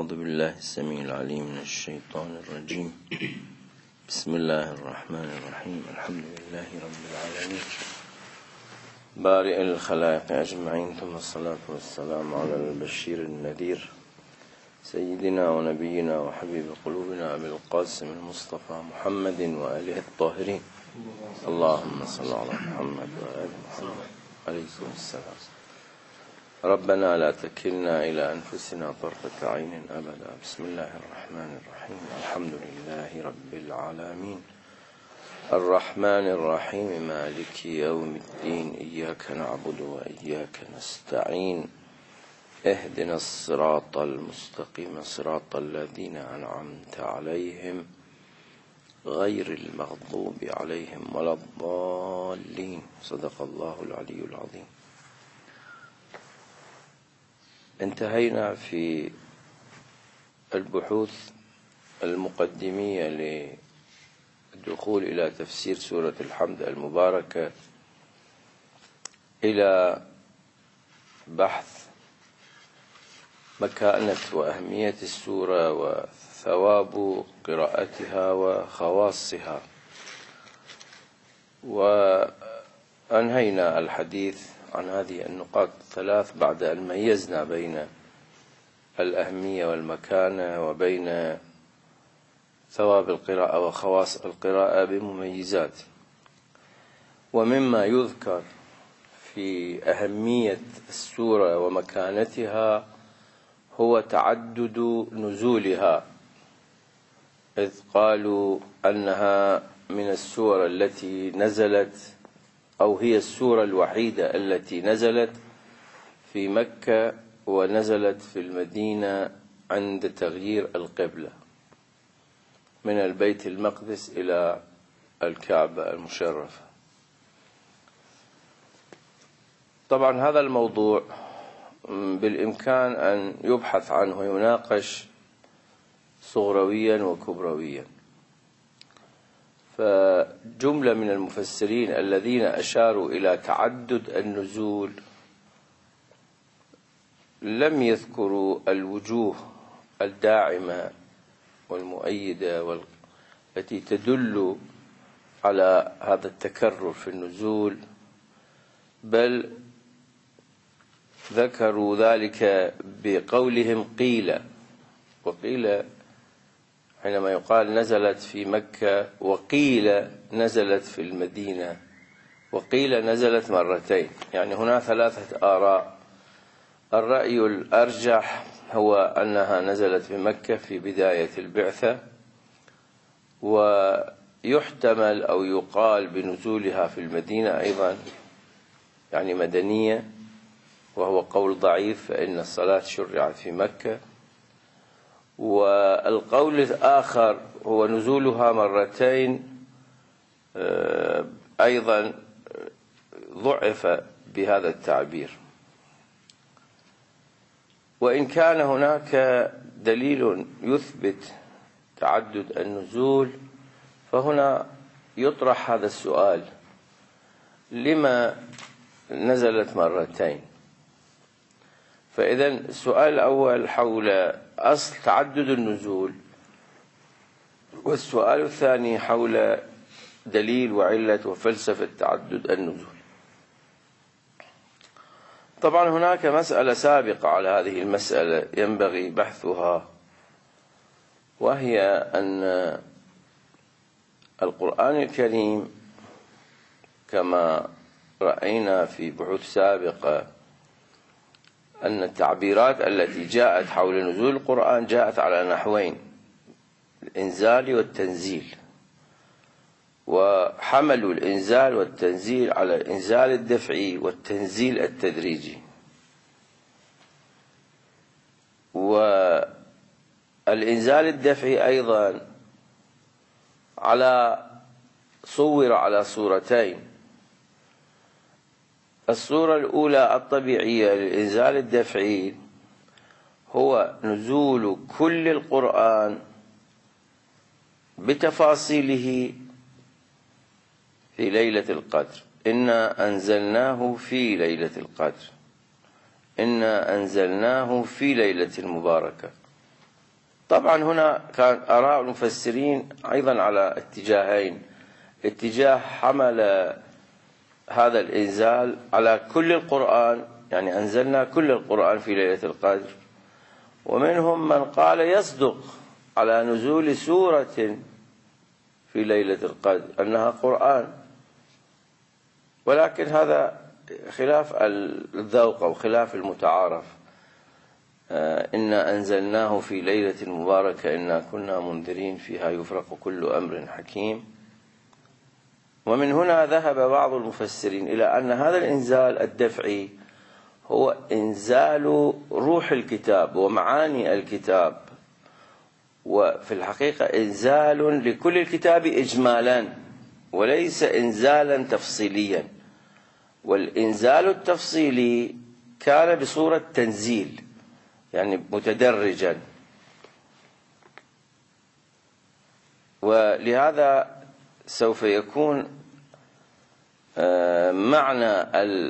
أعوذ بالله السميع العليم من الشيطان الرجيم. بسم الله الرحمن الرحيم. الحمد لله رب العالمين بارئ الخلائق أجمعين، ثم الصلاة والسلام على البشير النذير سيدنا ونبينا وحبيب قلوبنا أبي القاسم المصطفى محمد وآله الطاهرين. اللهم صل على محمد وآل محمد عليكم السلام. ربنا لا تكلنا إلى أنفسنا طرفة عين أبدا. بسم الله الرحمن الرحيم. الحمد لله رب العالمين الرحمن الرحيم مالك يوم الدين. إياك نعبد وإياك نستعين. اهدنا الصراط المستقيم صراط الذين أنعمت عليهم غير المغضوب عليهم ولا الضالين. صدق الله العلي العظيم. انتهينا في البحوث المقدمية للدخول إلى تفسير سورة الحمد المباركة إلى بحث مكانة وأهمية السورة وثواب قراءتها وخواصها، وأنهينا الحديث عن هذه النقاط الثلاث بعد أن ميزنا بين الأهمية والمكانة وبين ثواب القراءة وخواص القراءة بمميزات. ومما يذكر في أهمية السورة ومكانتها هو تعدد نزولها، إذ قالوا أنها من السور التي نزلت، أو هي السورة الوحيدة التي نزلت في مكة ونزلت في المدينة عند تغيير القبلة من البيت المقدس إلى الكعبة المشرفة. طبعا هذا الموضوع بالإمكان أن يبحث عنه ويناقش صغرويا وكبرويا. فجملة من المفسرين الذين أشاروا إلى تعدد النزول لم يذكروا الوجوه الداعمة والمؤيدة التي تدل على هذا التكرر في النزول، بل ذكروا ذلك بقولهم قيل. وقيل حينما يقال نزلت في مكة، وقيل نزلت في المدينة، وقيل نزلت مرتين، يعني هنا ثلاثة آراء. الرأي الأرجح هو أنها نزلت في مكة في بداية البعثة، ويحتمل أو يقال بنزولها في المدينة أيضا، يعني مدنية، وهو قول ضعيف، فإن الصلاة شرعت في مكة. والقول الآخر هو نزولها مرتين، أيضا ضعف بهذا التعبير. وإن كان هناك دليل يثبت تعدد النزول، فهنا يطرح هذا السؤال: لما نزلت مرتين؟ فإذا السؤال الأول حول أصل تعدد النزول، والسؤال الثاني حول دليل وعلة وفلسفة تعدد النزول. طبعا هناك مسألة سابقة على هذه المسألة ينبغي بحثها، وهي أن القرآن الكريم كما رأينا في بحوث سابقة أن التعبيرات التي جاءت حول نزول القرآن جاءت على نحوين: الإنزال والتنزيل. وحملوا الإنزال والتنزيل على الإنزال الدفعي والتنزيل التدريجي. والإنزال الدفعي أيضا صور على صورتين: الصورة الأولى الطبيعية للإنزال الدفعي هو نزول كل القرآن بتفاصيله في ليلة القدر. إنا أنزلناه في ليلة القدر، إنا أنزلناه في ليلة المباركة. طبعا هنا كان آراء المفسرين أيضا على اتجاهين: اتجاه حمل هذا الإنزال على كل القرآن، يعني أنزلنا كل القرآن في ليلة القدر، ومنهم من قال يصدق على نزول سورة في ليلة القدر أنها قرآن، ولكن هذا خلاف الذوق أو خلاف المتعارف. إنا أنزلناه في ليلة مباركة إنا كنا منذرين فيها يفرق كل أمر حكيم. ومن هنا ذهب بعض المفسرين إلى أن هذا الإنزال الدفعي هو إنزال روح الكتاب ومعاني الكتاب، وفي الحقيقة إنزال لكل الكتاب إجمالا وليس إنزالا تفصيليا. والإنزال التفصيلي كان بصورة تنزيل، يعني متدرجا، ولهذا سوف يكون معنى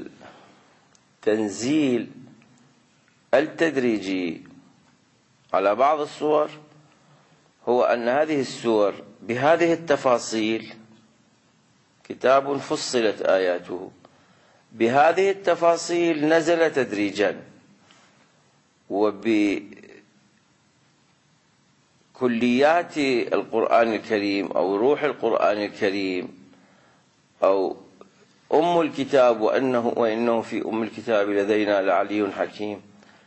التنزيل التدريجي على بعض السور هو أن هذه السور بهذه التفاصيل كتاب فصلت آياته، بهذه التفاصيل نزل تدريجا، وبكليات القرآن الكريم أو روح القرآن الكريم أو أم الكتاب وإنه في أم الكتاب لدينا لعلي حكيم،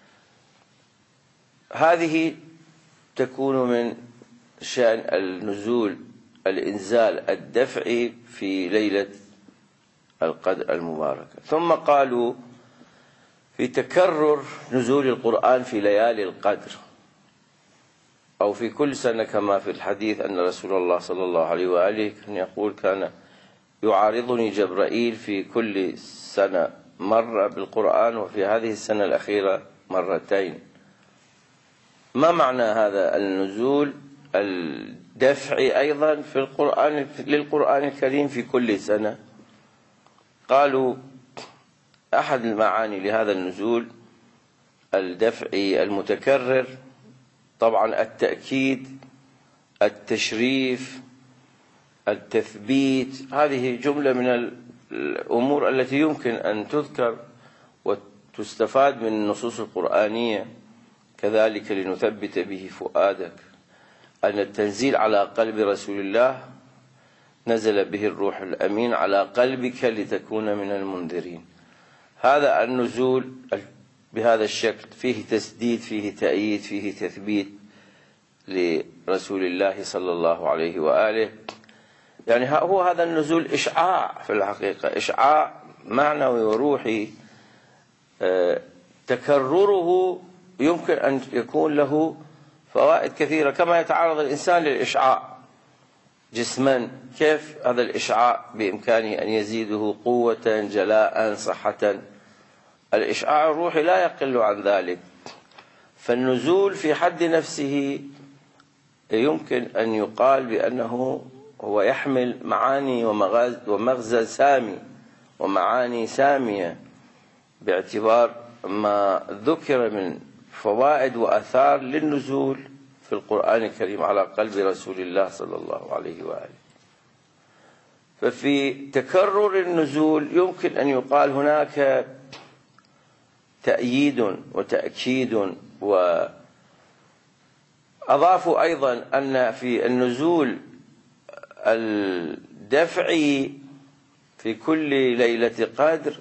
هذه تكون من شأن النزول الإنزال الدفعي في ليلة القدر المباركة. ثم قالوا في تكرر نزول القرآن في ليالي القدر أو في كل سنة، كما في الحديث أن رسول الله صلى الله عليه وآله كان يقول كان يعارضني جبرائيل في كل سنة مرة بالقرآن، وفي هذه السنة الأخيرة مرتين. ما معنى هذا النزول الدفعي أيضا في القرآن للقرآن الكريم في كل سنة؟ قالوا أحد المعاني لهذا النزول الدفعي المتكرر طبعا التأكيد، التشريف، التثبيت. هذه جملة من الأمور التي يمكن أن تذكر وتستفاد من النصوص القرآنية. كذلك لنثبت به فؤادك، أن التنزيل على قلب رسول الله نزل به الروح الأمين على قلبك لتكون من المنذرين. هذا النزول بهذا الشكل فيه تسديد، فيه تأييد، فيه تثبيت لرسول الله صلى الله عليه وآله. يعني هو هذا النزول إشعاع في الحقيقة، إشعاع معنوي وروحي، تكرره يمكن أن يكون له فوائد كثيرة، كما يتعرض الإنسان للإشعاع جسما، كيف هذا الإشعاع بإمكانه أن يزيده قوة، جلاء، صحة. الإشعاع الروحي لا يقل عن ذلك. فالنزول في حد نفسه يمكن أن يقال بأنه هو يحمل معاني ومغزى سامي ومعاني سامية باعتبار ما ذكر من فوائد وأثار للنزول في القرآن الكريم على قلب رسول الله صلى الله عليه وآله. ففي تكرر النزول يمكن أن يقال هناك تأييد وتأكيد. وأضافوا أيضا أن في النزول الدفعي في كل ليلة قدر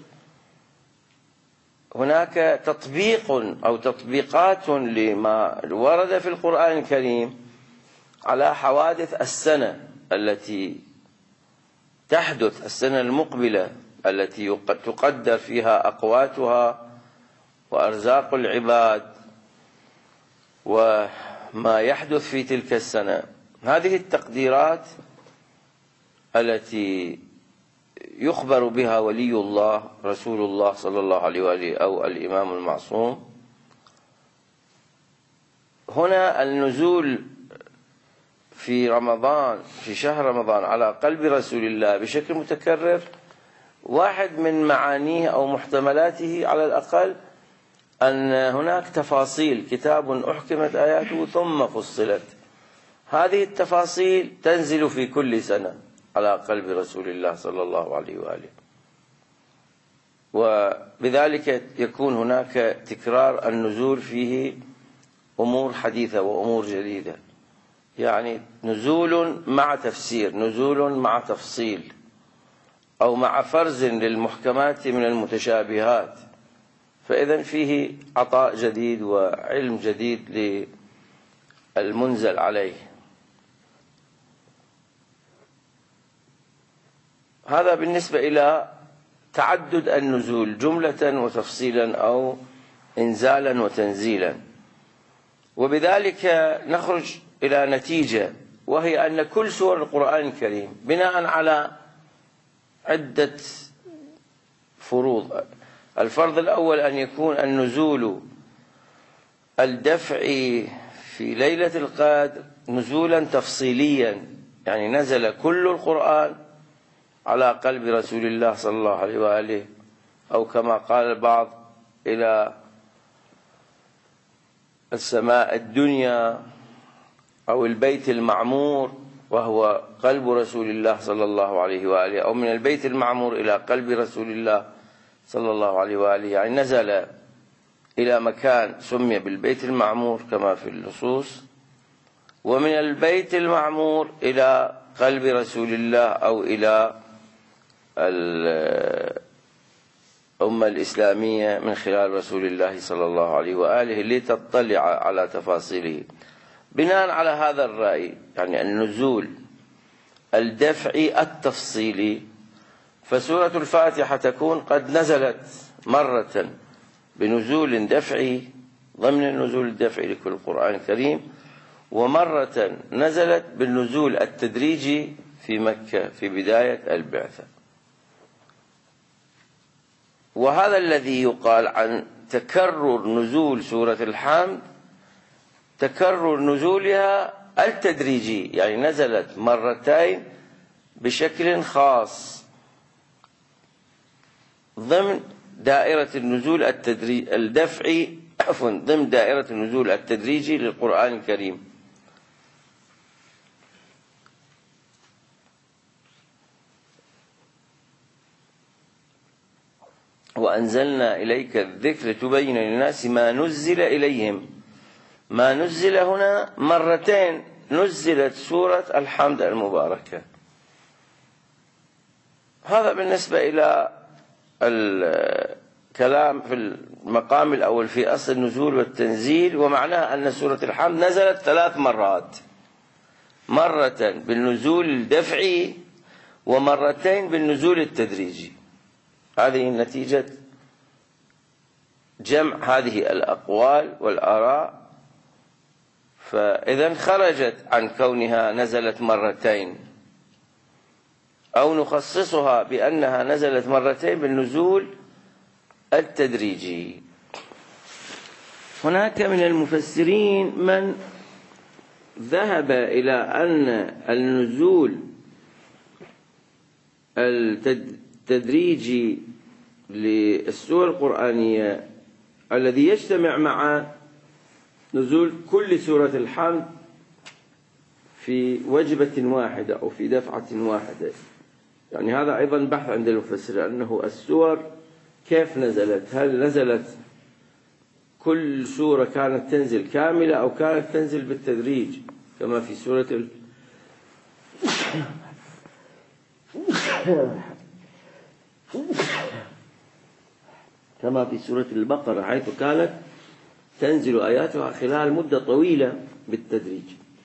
هناك تطبيق أو تطبيقات لما ورد في القرآن الكريم على حوادث السنة التي تحدث، السنة المقبلة التي تقدر فيها أقواتها وأرزاق العباد وما يحدث في تلك السنة. هذه التقديرات التي يخبر بها ولي الله رسول الله صلى الله عليه وآله أو الإمام المعصوم. هنا النزول في رمضان، في شهر رمضان، على قلب رسول الله بشكل متكرر، واحد من معانيه أو محتملاته على الأقل أن هناك تفاصيل، كتاب أحكمت آياته ثم فصلت. هذه التفاصيل تنزل في كل سنة على قلب رسول الله صلى الله عليه وآله، وبذلك يكون هناك تكرار النزول فيه أمور حديثة وأمور جديدة، يعني نزول مع تفسير، نزول مع تفصيل، أو مع فرز للمحكمات من المتشابهات. فإذا فيه عطاء جديد وعلم جديد للمنزل عليه. هذا بالنسبة إلى تعدد النزول جملة وتفصيلا أو إنزالا وتنزيلا. وبذلك نخرج إلى نتيجة، وهي أن كل سور القرآن الكريم بناء على عدة فروض. الفرض الأول أن يكون النزول الدفعي في ليلة القدر نزولا تفصيليا، يعني نزل كل القرآن على قلب رسول الله صلى الله عليه وآله، أو كما قال البعض إلى السماء الدنيا أو البيت المعمور وهو قلب رسول الله صلى الله عليه وآله، أو من البيت المعمور إلى قلب رسول الله صلى الله عليه وآله، يعني نزل إلى مكان سمي بالبيت المعمور كما في النصوص، ومن البيت المعمور إلى قلب رسول الله أو إلى الأمة الإسلامية من خلال رسول الله صلى الله عليه وآله لتطلع على تفاصيله. بناء على هذا الرأي، يعني النزول الدفعي التفصيلي، فسورة الفاتحة تكون قد نزلت مرة بنزول دفعي ضمن النزول الدفعي لكل القرآن الكريم، ومرة نزلت بالنزول التدريجي في مكة في بداية البعثة. وهذا الذي يقال عن تكرر نزول سورة الحمد، تكرر نزولها التدريجي، يعني نزلت مرتين بشكل خاص ضمن دائرة النزول الدفعي، ضمن دائرة النزول التدريجي للقرآن الكريم. وأنزلنا إليك الذكر تبين للناس ما نزل إليهم. ما نزل هنا مرتين نزلت سورة الحمد المباركة. هذا بالنسبة إلى الكلام في المقام الأول في أصل النزول والتنزيل، ومعناه أن سورة الحمد نزلت 3 مرات، مرة بالنزول الدفعي ومرتين بالنزول التدريجي. هذه نتيجة جمع هذه الأقوال والآراء. فإذا خرجت عن كونها نزلت مرتين، أو نخصصها بأنها نزلت مرتين بالنزول التدريجي. هناك من المفسرين من ذهب إلى أن النزول التدريجي للسور القرآنية الذي يجتمع مع نزول كل سورة الحمد في وجبة واحدة أو في دفعة واحدة، يعني هذا أيضا بحث عند المفسر، أنه السور كيف نزلت، هل نزلت كل سورة كانت تنزل كاملة أو كانت تنزل بالتدريج كما في سورة كما في سورة البقرة، حيث كانت تنزل آياتها خلال مدة طويلة بالتدريج.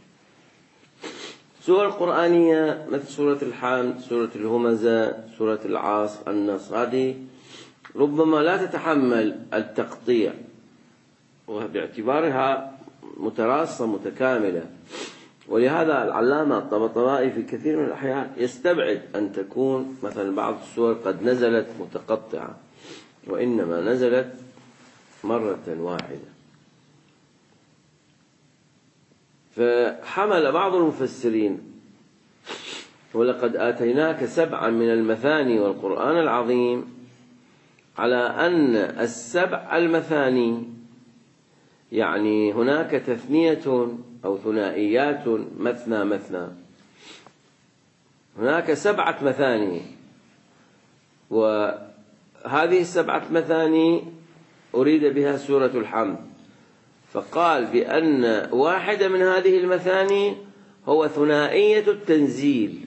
سورة القرآنية مثل سورة الحمد، سورة الهمزة، سورة العاص، النصر، هذه ربما لا تتحمل التقطيع، وباعتبارها متراصة متكاملة. ولهذا العلامة الطبطبائي في كثير من الأحيان يستبعد أن تكون مثلا بعض السور قد نزلت متقطعة، وإنما نزلت مرة واحدة. فحمل بعض المفسرين ولقد آتيناك 7 من المثاني والقرآن العظيم على أن السبع المثاني، يعني هناك تثنية أو ثنائيات مثنى مثنى، هناك 7 مثاني، وهذه 7 مثاني أريد بها سورة الحمد، فقال بأن واحدة من هذه المثاني هو ثنائية التنزيل.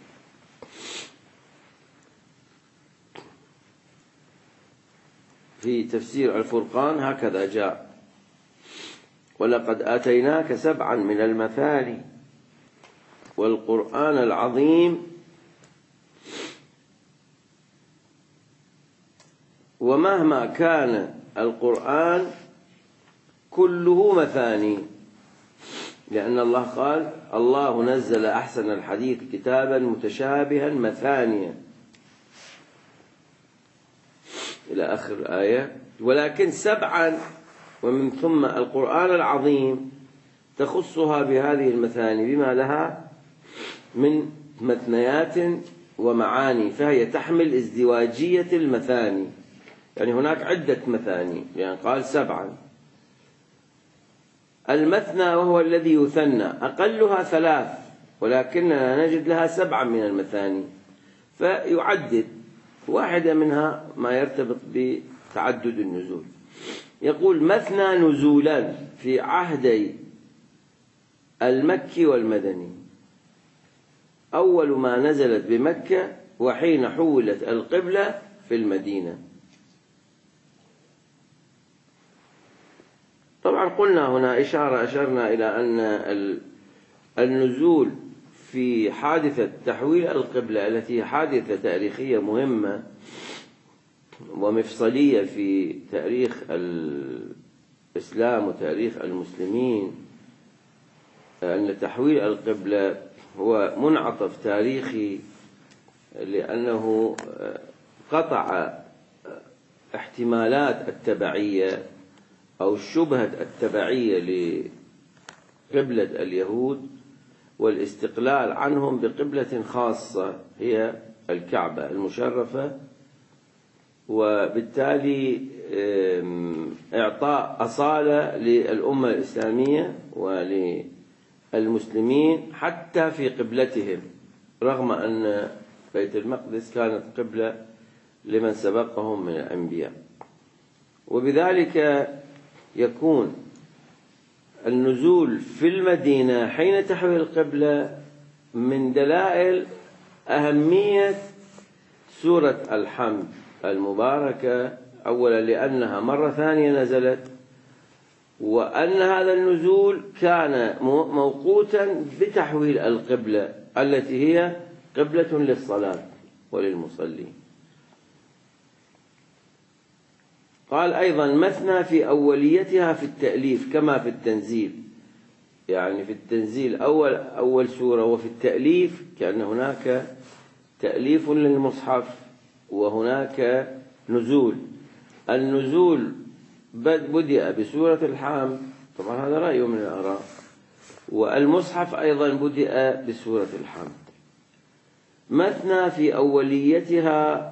في تفسير الفرقان هكذا جاء: ولقد آتيناك 7 من المثاني والقرآن العظيم ومهما كان القرآن كله مثاني، لأن الله قال: الله نزل أحسن الحديث كتابا متشابها مثانيا إلى آخر الآية. ولكن 7 ومن ثم القرآن العظيم تخصها بهذه المثاني بما لها من مثنيات ومعاني، فهي تحمل ازدواجية المثاني، يعني هناك عدة مثاني، يعني قال 7. المثنى وهو الذي يثنى أقلها 3، ولكننا نجد لها 7 من المثاني، فيعدد واحدة منها ما يرتبط بتعدد النزول. يقول: مثنى نزولا في عهدي المكي والمدني، أول ما نزلت بمكة وحين حولت القبلة في المدينة. طبعا قلنا هنا أشرنا إلى أن النزول في حادثة تحويل القبلة التي هي حادثة تاريخية مهمة ومفصلية في تاريخ الإسلام وتاريخ المسلمين، أن تحويل القبلة هو منعطف تاريخي، لأنه قطع احتمالات التبعية أو شبهة التبعية لقبلة اليهود والاستقلال عنهم بقبلة خاصة هي الكعبة المشرفة، وبالتالي إعطاء أصالة للأمة الإسلامية وللمسلمين حتى في قبلتهم، رغم أن بيت المقدس كانت قبلة لمن سبقهم من الأنبياء. وبذلك يكون النزول في المدينة حين تحويل القبلة من دلائل أهمية سورة الحمد المباركة، أولا لأنها مرة ثانية نزلت، وأن هذا النزول كان موقوتا بتحويل القبلة التي هي قبلة للصلاة وللمصلين. قال أيضا: مثنى في أوليتها في التأليف كما في التنزيل، يعني في التنزيل أول سورة، وفي التأليف كأن هناك تأليف للمصحف وهناك نزول. النزول بدأ بسورة الحمد، طبعا هذا رأي من الآراء، والمصحف أيضا بدأ بسورة الحمد. مثنى في أوليتها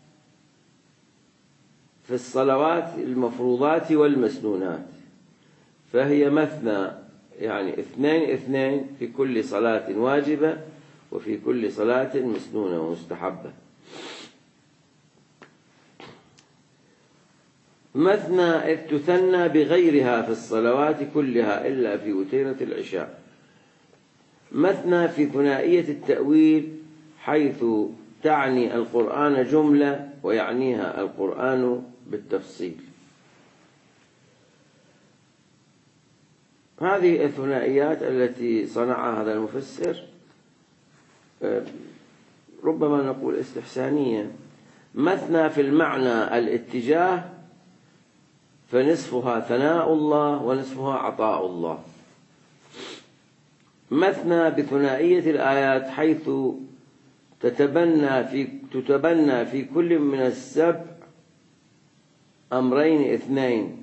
في الصلوات المفروضات والمسنونات، فهي مثنى يعني 2 في كل صلاة واجبة وفي كل صلاة مسنونة ومستحبة. مثنى إذ تثنى بغيرها في الصلوات كلها إلا في وتيرة العشاء. مثنى في ثنائية التأويل حيث تعني القرآن جملة ويعنيها القرآن بالتفصيل. هذه الثنائيات التي صنعها هذا المفسر ربما نقول استحسانية. مثنى في المعنى الاتجاه، فنصفها ثناء الله ونصفها عطاء الله. مثنى بثنائية الآيات حيث تتبنى في كل من السبع أمرين 2،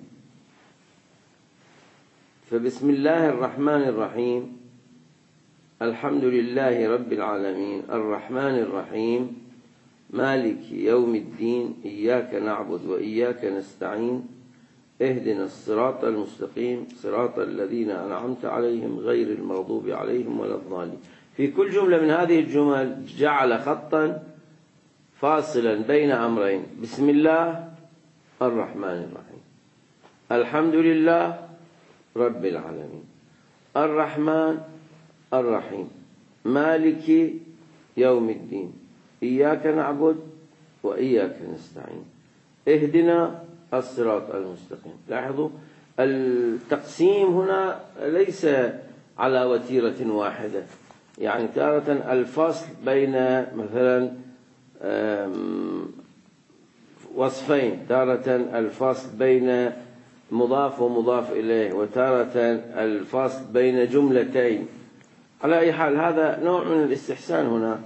فبسم الله الرحمن الرحيم، الحمد لله رب العالمين، الرحمن الرحيم، مالك يوم الدين إياك نعبد وإياك نستعين اهدنا الصراط المستقيم صراط الذين أنعمت عليهم غير المغضوب عليهم ولا الضالين. في كل جملة من هذه الجمل جعل خطا فاصلا بين أمرين: بسم الله الرحمن الرحيم، الحمد لله رب العالمين، الرحمن الرحيم، مالك يوم الدين إياك نعبد وإياك نستعين اهدنا الصراط المستقيم. لاحظوا التقسيم هنا ليس على وتيرة واحدة، يعني تارة الفصل بين مثلا وصفين، تارة الفصل بين مضاف ومضاف إليه، وتارة الفصل بين جملتين. على أي حال هذا نوع من الاستحسان. هنا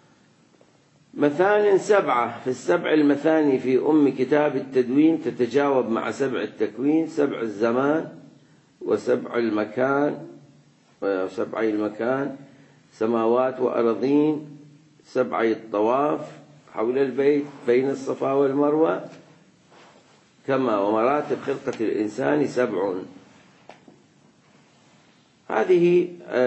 مثان 7 في السبع المثاني في كتاب التدوين تتجاوب مع 7 التكوين: 7 الزمان وسبع المكان وسبعي المكان، سماوات وأرضين، 7 الطواف حول البيت بين الصفا والمروة، كما ومراتب خلقة الإنسان 7. هذه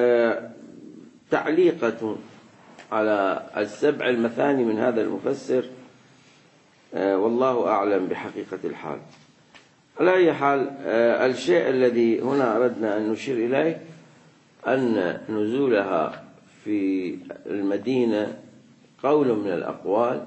تعليقة على 7 المثاني من هذا المفسر، والله أعلم بحقيقة الحال. على أي حال الشيء الذي هنا أردنا أن نشير إليه أن نزولها في المدينة قول من الأقوال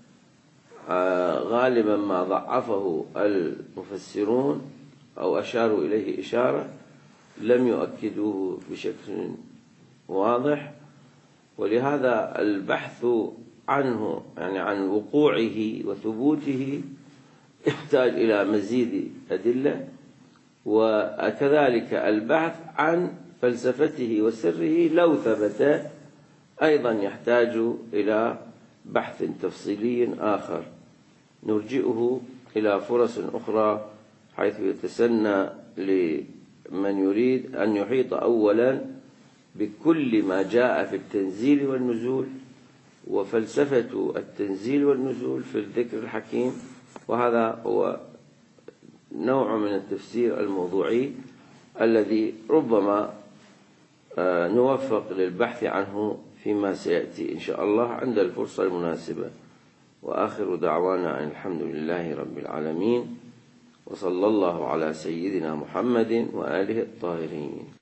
غالبا ما ضعفه المفسرون أو أشاروا إليه إشارة لم يؤكدوه بشكل واضح، ولهذا البحث عنه يعني عن وقوعه وثبوته يحتاج إلى مزيد أدلة، وكذلك البحث عن فلسفته وسره لو ثبت أيضا يحتاج إلى بحث تفصيلي آخر نرجئه إلى فرص أخرى، حيث يتسنى لمن يريد أن يحيط أولا بكل ما جاء في التنزيل والنزول وفلسفة التنزيل والنزول في الذكر الحكيم، وهذا هو نوع من التفسير الموضوعي الذي ربما نوفق للبحث عنه فيما سيأتي إن شاء الله عند الفرصة المناسبة. وآخر دعوانا أن الحمد لله رب العالمين، وصلى الله على سيدنا محمد وآله الطاهرين.